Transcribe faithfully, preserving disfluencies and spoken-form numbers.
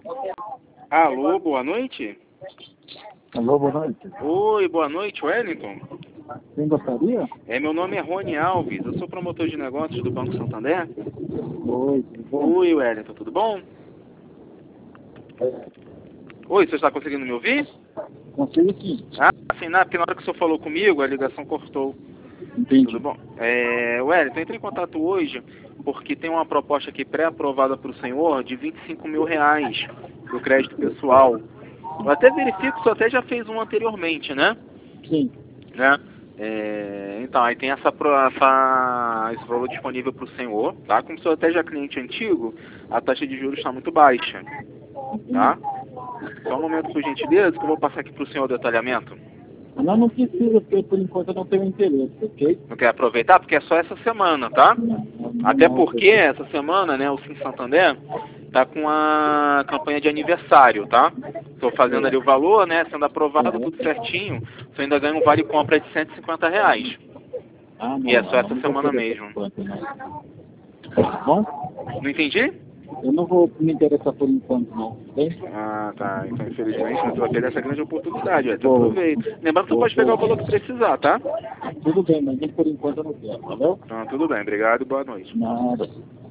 Alô, boa noite? Alô, boa noite. Oi, boa noite, Wellington. Quem gostaria? É, meu nome é Rony Alves, eu sou promotor de negócios do Banco Santander. Oi, tudo bom? Oi, Wellington, tudo bom? É, Oi, você está conseguindo me ouvir? consigo sim. Ah, sim, não, porque na hora que o senhor falou comigo, a ligação cortou. Entendi. Tudo bom? É, Wellington, eu entrei em contato hoje porque tem uma proposta aqui pré-aprovada para o senhor de vinte e cinco mil reais do crédito pessoal. Eu até verifico que o senhor até já fez um anteriormente, né? Sim. Né? É, então, aí tem essa, pro- essa, esse valor disponível para o senhor, tá? Como o senhor até já é cliente antigo, a taxa de juros está muito baixa, tá? Só um momento, por gentileza, que eu vou passar aqui para o senhor o detalhamento. Não, não precisa, porque por enquanto eu não tenho interesse, ok? Não quer aproveitar? Porque é só essa semana, tá? Até porque essa semana, né, o Sim Santander tá com a campanha de aniversário, tá? Estou fazendo ali o valor, né, sendo aprovado, tudo certinho. Você ainda ganha um vale compra de cento e cinquenta reais. Ah, E é não, só não, essa não vou semana querer por mesmo. enquanto, não. Tá bom? Não entendi? Eu não vou me interessar por enquanto, não, ok? Ah, tá. Então, infelizmente, você vai perder essa grande oportunidade. Até Vou, aproveita. Lembrando que você vou, pode pegar o vou. valor que precisar, tá? Tudo bem, mas por enquanto eu não quero, tá bom? Então, tudo bem. Obrigado e boa noite. Nada.